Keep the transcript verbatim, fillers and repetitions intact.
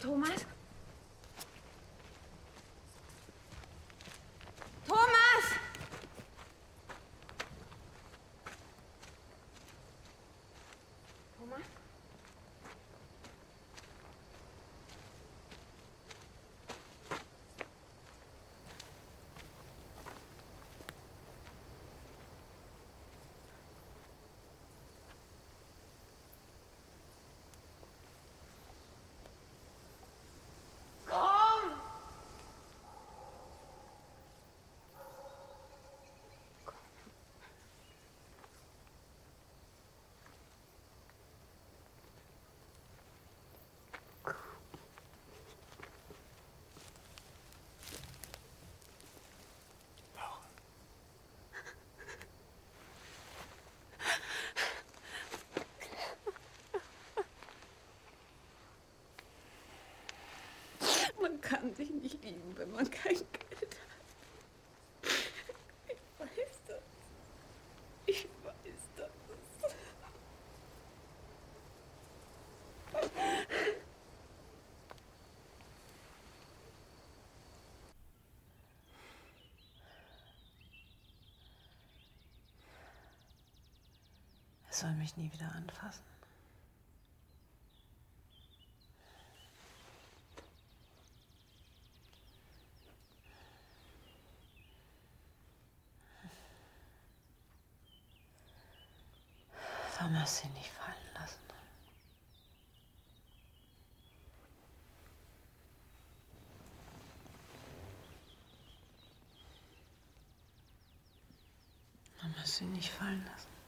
Thomas? Thomas! Thomas? Man kann sich nicht lieben, wenn man kein Geld hat. Ich weiß das. Ich weiß das. Er soll mich nie wieder anfassen. Thomas ihn nicht fallen lassen. Thomas ihn nicht fallen lassen.